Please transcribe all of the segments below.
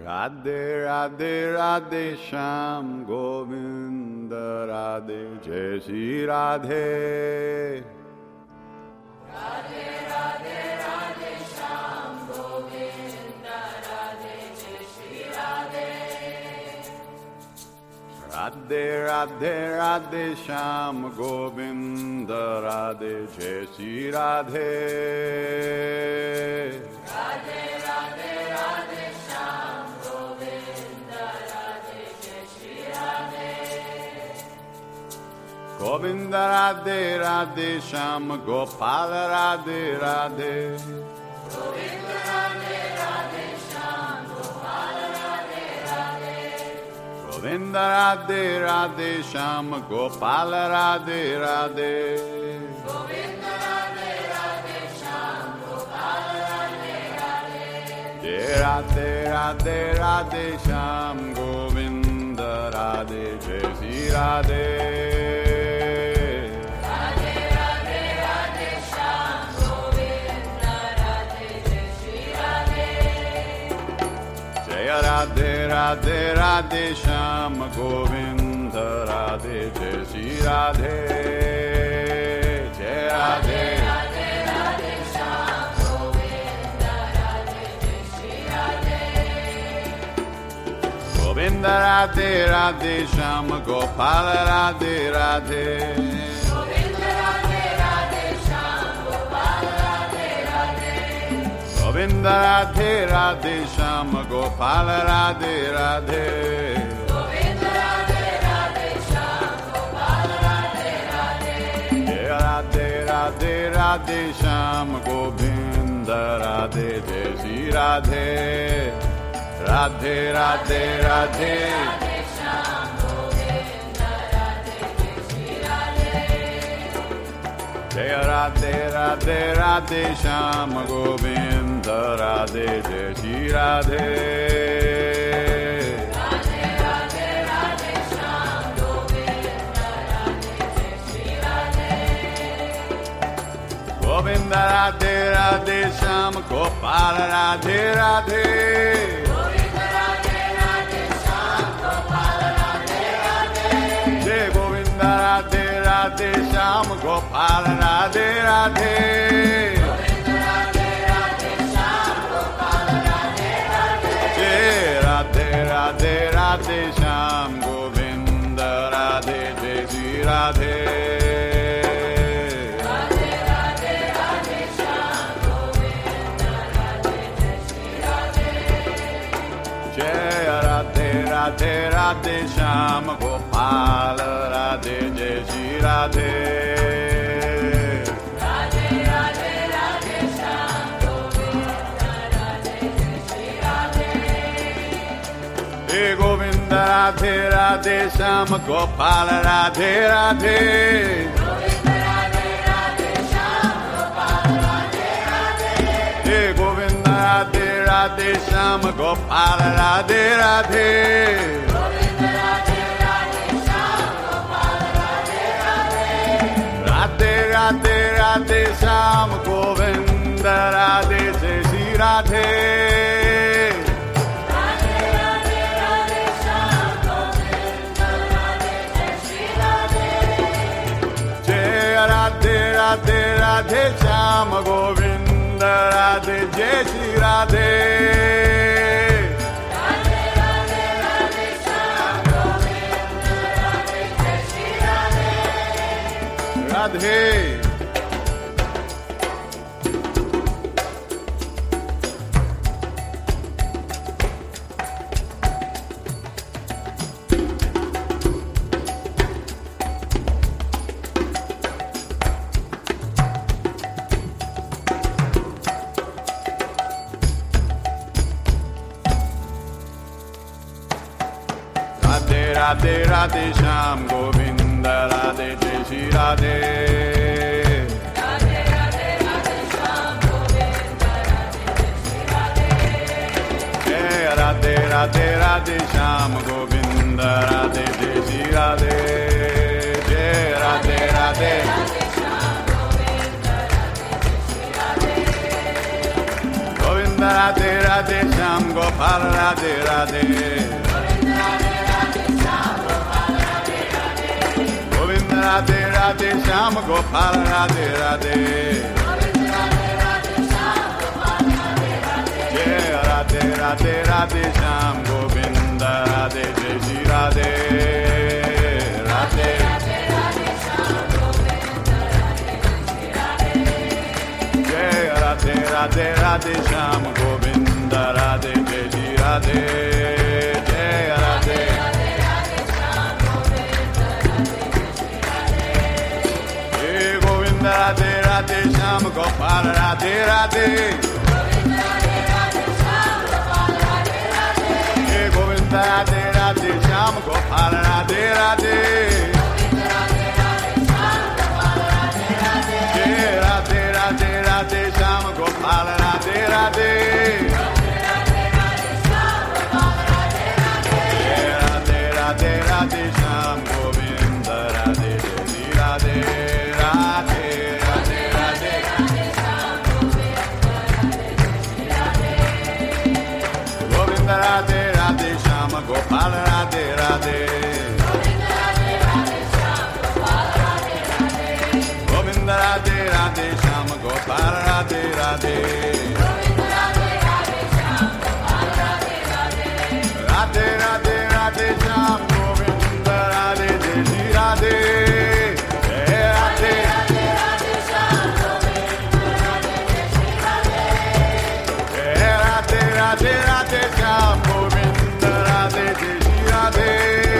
Radhe Radhe Radhe Shyam Govinda Radhe Jai Shri Radhe. Radhe Radhe Radhe Shyam Govinda Radhe Jai Shri Radhe. Radhe Radhe Radhe Shyam Govinda Radhe Jai Shri Radhe. Radhe Radhe Radhe Shyam Govinda Radhe Jai Shri Radhe. Govinda Radhe Radhe Shyam Gopal Radhe Radhe. Govinda Radhe Radhe Shyam Gopal Radhe Radhe. Govinda Radhe Radhe Shyam Gopal Radhe Radhe. Govinda Radhe Radhe Shyam Gopal Radhe Radhe. Jai Radhe Radhe Radhe Shyam Govinda Radhe Jai Shri Radhe. Radhe Radhe Radhe Shyam Govinda Radhe Jai Shri Radhe. Jai Radhe Radhe Radhe Shyam Govinda Radhe Jai Shri Radhe. Jai Radhe Radhe Radhe Shyam Govinda Radhe Jai Shri Radhe. Govinda Radhe Radhe Shyam Gopal Radhe Radhe. Govinda Radhe Radhe Shyam Gopal Radhe Radhe. Govinda Radhe Radhe Shyam Gopal Radhe Radhe. Govinda Radhe Radhe Shyam Gopal Radhe Radhe. Jai Radhe Radhe Radhe Shyam Govinda Radhe Jai Shri Radhe. Radhe Radhe Radhe. Radhe Shyam Govinda Radhe Jai Shri Radhe. Jai Radhe Radhe Radhe Shyam Govinda Radhe Jai Shri Radhe. Radhe Radhe Radhe Shyam Govinda Radhe Jai Shri Radhe. Govinda Radhe Radhe Shyam Gopal Radhe Radhe. Govinda Radhe Radhe Shyam Gopal Radhe Radhe. Jai Govinda Radhe Radhe Shyam Gopal Radhe Radhe. Govinda Radhe Radhe Shyam Gopal Radhe Radhe. Jai Radhe Radhe Radhe Shyam Govinda Radhe Jai Shri Radhe. Radhe Radhe Radhe Shyam Govinda Radhe Jai Shri Radhe. Jai Radhe Radhe Radhe Shyam Gopal Radhe Jai Shri Radhe. Radhe Radhe Radhe Shyam Govinda Radhe Jai Shri Radhe. Hey Govinda Radhe Radhe Shyam Gopal Radhe Radhe. Govinda Radhe Radhe Shyam Gopal Radhe Radhe. Hey Govinda Radhe Radhe Shyam Gopal Radhe Radhe. Govinda Radhe Radhe Shyam Gopal Radhe Radhe. Radhe Radhe Radhe Shyam Govinda Radhe Jai Shri Radhe. Radhe Radhe Radhe Shyam Govinda Radhe Jai Shri Radhe. Jai Radhe Radhe Radhe Shyam Govinda Radhe Jai Shri Radhe. Radhe Radhe Radhe Shyam Govinda Radhe Jai Shri Radhe. Radhe. Radhe Radhe Radhe Shyam Govinda Radhe Jai Shri Radhe. Radhe Radhe Radhe Shyam Govinda Radhe Jai Shri Radhe. Jai Radhe Radhe Radhe Shyam Govinda Radhe Jai Shri Radhe. Jai Radhe Radhe. Radhe Shyam Govinda Radhe Jai Shri Radhe. Govinda Radhe Radhe Shyam Gopal Radhe Radhe Govinda Radhe Radhe Shyam Gopal Radhe Radhe Jai Radhe Radhe Radhe Shyam Govinda Radhe Jai Shri Radhe Radhe Jai Radhe Radhe Radhe Shyam Govinda Radhe Jai Shri Radhe Jai Radhe Jai Govinda Radhe Radhe Shyam Gopal Radhe Radhe Jai Govinda Radhe Radhe Shyam Gopal Radhe Radhe Jai Radhe Radhe Radhe Shyam Gopal Radhe Radhe Jai Radhe Radhe Radhe Shyam Govinda Radhe Jai Radhe Radhe Radhe Radhe Govinda Radhe Radhe Shyam Gopal Radhe Radhe Govinda Radhe Radhe Shyam Gopal Radhe Radhe Radhe Radhe Radhe Shyam Govinda Radhe Jai Shri Radhe Jai Radhe Jai Radhe Radhe Radhe Shyam Govinda Radhe Jai Shri Radhe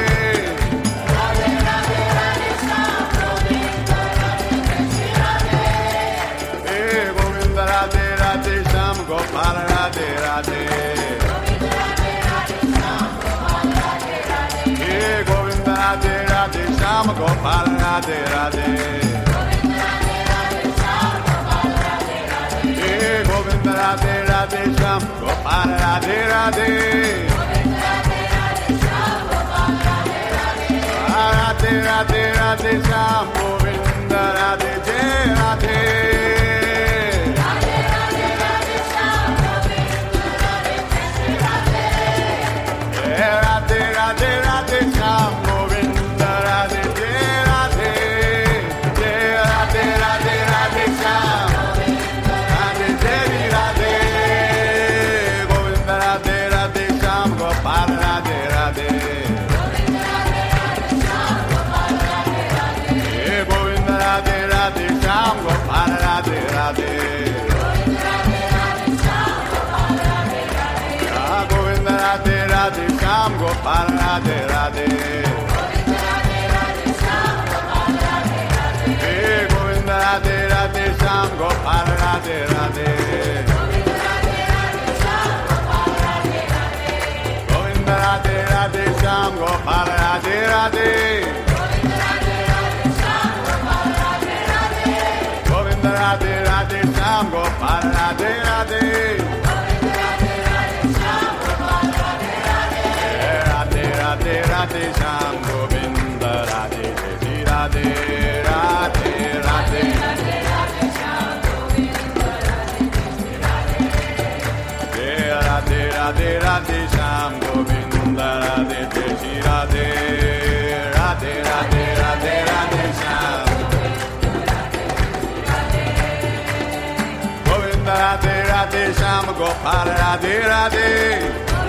Hey Govinda Radhe Radhe Shyam Gopal Radhe Radhe Hey Govinda Radhe Radhe Shyam Gopal Radhe Radhe Hey Govinda Radhe Radhe Shyam Gopal Radhe Radhe Radhe Radhe Radhe Shyam Govinda Radhe Jai Radhe Radhe Radhe Radhe Shyam Govinda Radhe Jai Radhe Jai Radhe Radhe Radhe Shyam Radhe Jai Radhe Govinda Radhe Radhe Shyam Gopal Radhe Radhe Hey Govinda Radhe Radhe Shyam Gopal Radhe Radhe Govinda Radhe Radhe Shyam Gopal Radhe Radhe Hey Govinda Radhe Radhe Shyam Gopal Radhe Radhe Govinda Radhe Radhe Shyam Gopal Radhe Radhe Govinda Radhe Radhe Shyam Gopal Radhe Radhe Radhe Radhe Shyam Govinda Radhe Jai Shri Radhe Radhe Radhe Jai Radhe Radhe Radhe Shyam Govinda Radhe Jai Shri Radhe Radhe Radhe Radhe Radhe Shyam Govinda Radhe Radhe Shyam Gopal Radhe Radhe